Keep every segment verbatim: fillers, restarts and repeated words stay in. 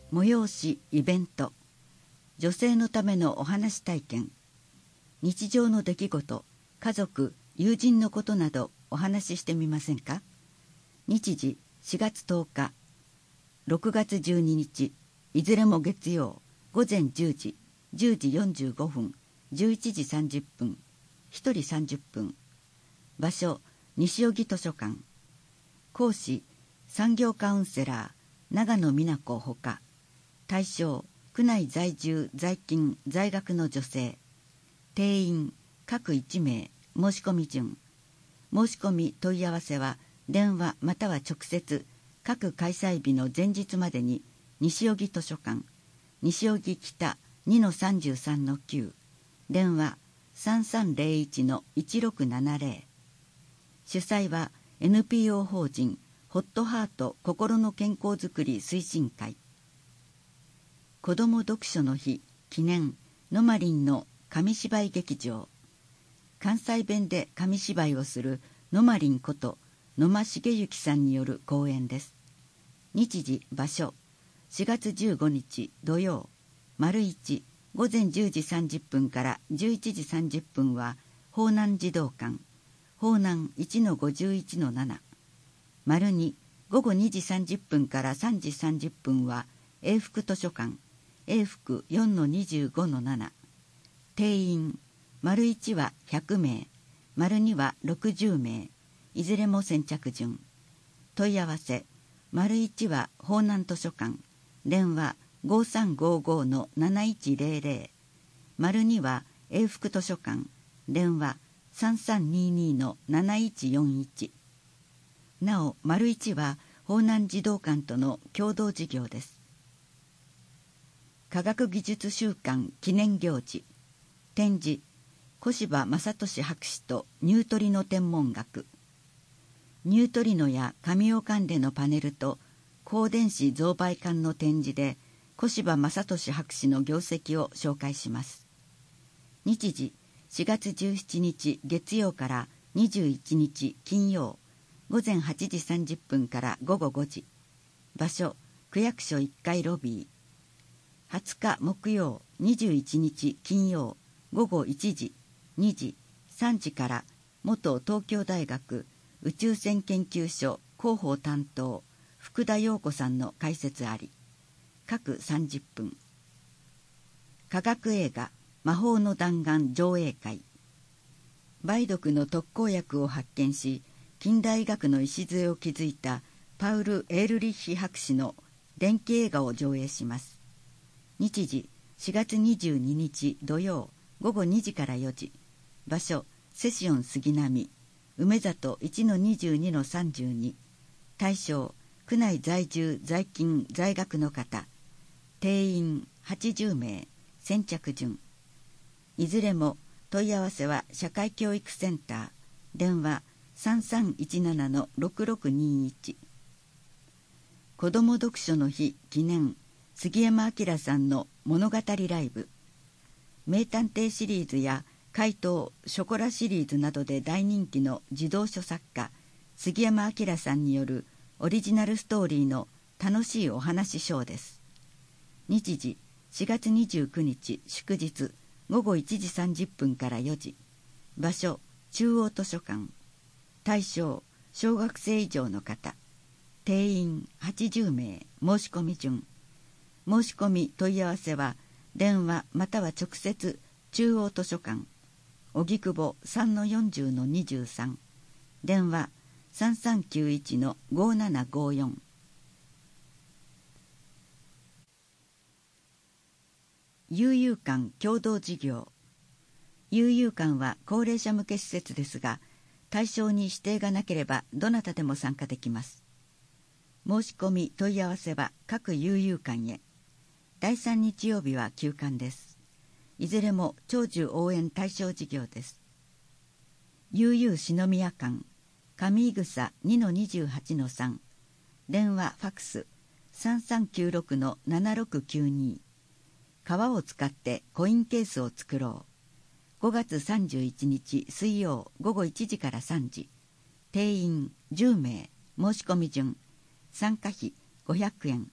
催しイベント、女性のためのお話体験、日常の出来事、家族、友人のことなどお話ししてみませんか。日時しがつとおか、ろくがつじゅうににち、いずれも月曜、ごぜんじゅうじ、じゅうじよんじゅうごふん、じゅういちじさんじゅっぷん、ひとりさんじゅっぷん。場所、西荻図書館。講師、産業カウンセラー、長野美奈子ほか。対象、区内在住、在勤、在学の女性。定員、各いちめい、申し込み順。申し込み問い合わせは、電話または直接、各開催日の前日までに、西荻図書館、西荻北 にのさんじゅうさんのきゅう、電話さんさんぜろいちのいちろくななぜろ。主催は エヌピーオー 法人ホットハート心の健康づくり推進会。子ども読書の日記念のまりんの紙芝居劇場。関西弁で紙芝居をするのまりんこと野間茂之さんによる講演です。日時場所しがつじゅうごにち土曜、丸一ごぜんじゅうじさんじゅっぷんからじゅういちじさんじゅっぷんは法南児童館、法南 いちのごじゅういちのなな。丸にごごにじさんじゅっぷんからさんじさんじゅっぷんは永福図書館、永福 よんのにじゅうごのなな。定員、丸いちはひゃくめい、丸にはろくじゅうめい、いずれも先着順。問い合わせ、丸いちは法南図書館、電話ごさんごごのなないちぜろぜろ、丸には永福図書館、電話さんさんににのなないちよんいち。なお、丸いちは法南児童館との共同事業です。科学技術週間記念行事、展示、小柴正俊博士とニュートリノ天文学。ニュートリノや神尾間でのパネルと光電子増倍管の展示で小柴正俊博士の業績を紹介します。日時しがつじゅうしちにち月曜からにじゅういちにち金曜、ごぜんはちじさんじゅっぷんからごごごじ。場所、区役所いっかいロビー。はつか木曜、にじゅういちにち金曜、ごごいちじ、にじ、さんじから元東京大学宇宙船研究所広報担当福田陽子さんの解説あり。各さんじゅっぷん。科学映画魔法の弾丸上映会。梅毒の特効薬を発見し近代医学の礎を築いたパウル・エールリッヒ博士の伝記映画を上映します。日時しがつにじゅうににち土曜ごごにじからよじ。場所セシオン杉並梅里 いちのにじゅうにのさんじゅうに。対象区内在住在勤在学の方。定員はちじゅうめい、先着順。いずれも問い合わせは社会教育センター、電話さんさんいちななのろくろくにいち。子ども読書の日記念杉山明さんの物語ライブ。名探偵シリーズや怪盗ショコラシリーズなどで大人気の児童書作家杉山明さんによるオリジナルストーリーの楽しいお話ショーです。日時しがつにじゅうくにち祝日ごごいちじさんじゅっぷんからよじ。場所中央図書館。対象小学生以上の方。定員はちじゅうめい、申し込み順。申し込み問い合わせは電話または直接中央図書館荻窪 さんのよんじゅうのにじゅうさん、電話さんさんきゅういちのごななごよん。悠々館共同事業。悠々館は高齢者向け施設ですが、対象に指定がなければどなたでも参加できます。申し込み問い合わせは各悠々館へ。だいさん日曜日は休館です。いずれも長寿応援対象事業です。悠々篠宮館上井草 にのにじゅうはちのさん。電話ファクスさんさんきゅうろくのななろくきゅうに。革を使ってコインケースを作ろう。ごがつさんじゅういちにち水曜ごごいちじからさんじ。定員じゅうめい、申し込み順。参加費ごひゃくえん。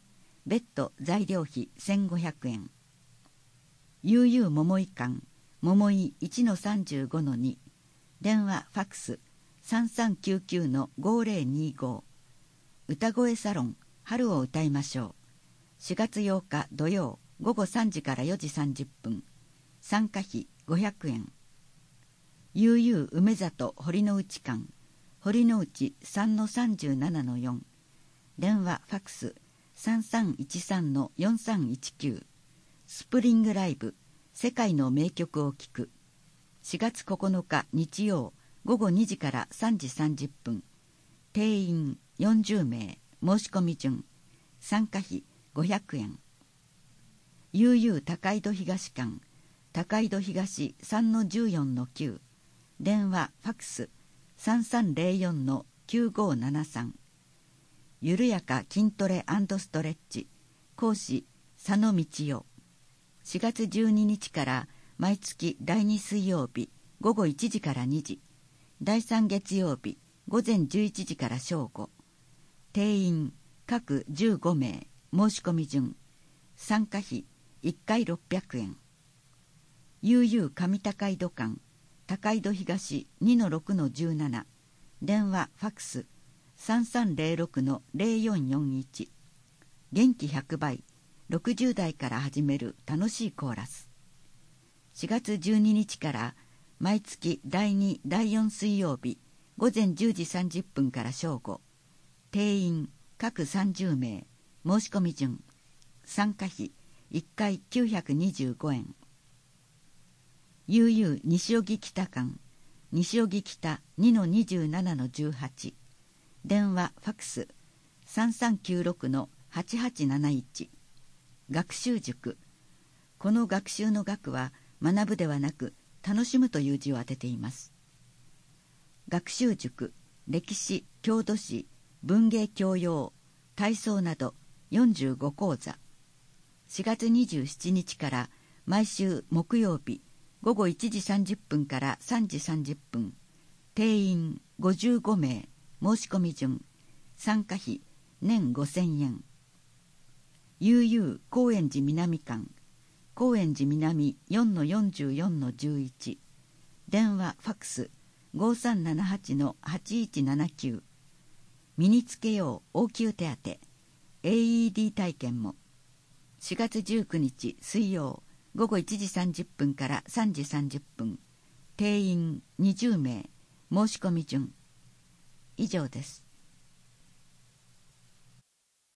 別途材料費せんごひゃくえん。悠々桃井館桃井 いちのさんじゅうごのに、電話ファックス さんさんきゅうきゅうのごぜろにご。歌声サロン春を歌いましょう。しがつようか土曜午後さんじからよじさんじゅっぷん。参加費ごひゃくえん。悠々梅里堀之内館堀之内 さんのさんじゅうななのよん。電話ファックス さんさんいちさんのよんさんいちきゅう。スプリングライブ世界の名曲を聴く。しがつここのか日曜午後にじからさんじさんじゅっぷん。定員よんじゅうめい。申し込み順。参加費ごひゃくえん。悠々高井戸東館高井戸東 さんのじゅうよんのきゅう。電話ファックス さんさんぜろよんのきゅうごななさん。ゆるやか筋トレ&ストレッチ講師佐野道代。しがつじゅうににちから毎月だいに水曜日午後いちじからにじ、だいさん月曜日午前じゅういちじから正午。定員各じゅうごめい。申し込み順。参加費いっかいろっぴゃくえん。悠々上高井戸館高井戸東 にのろくのじゅうなな。電話ファックス さんさんぜろろくのぜろよんよんいち。元気ひゃくばいろくじゅうだいから始める楽しいコーラス。しがつじゅうににちから毎月だいにだいよん水曜日午前じゅうじさんじゅっぷんから正午。定員各さんじゅうめい。申し込み順。参加費いっかいきゅうひゃくにじゅうごえん。悠々西荻北館西荻北 にのにじゅうななのじゅうはち。電話ファックス さんさんきゅうろくのはちはちなないち。学習塾。この学習の学は学ぶではなく楽しむという字を当てています。学習塾、歴史、郷土史、文芸教養、体操などよんじゅうごこうざ。しがつにじゅうしちにちから毎週木曜日午後いちじさんじゅっぷんからさんじさんじゅっぷん。定員ごじゅうごめい。申し込み順。参加費年ごせんえん。悠々高円寺南館高円寺南 よんのよんじゅうよんのじゅういち。電話ファックス ごさんななはちのはちいちななきゅう。身につけよう応急手当 エーイーディー 体験も。しがつじゅうくにち水曜午後いちじさんじゅっぷんからさんじさんじゅっぷん。定員にじゅうめい。申し込み順。以上です。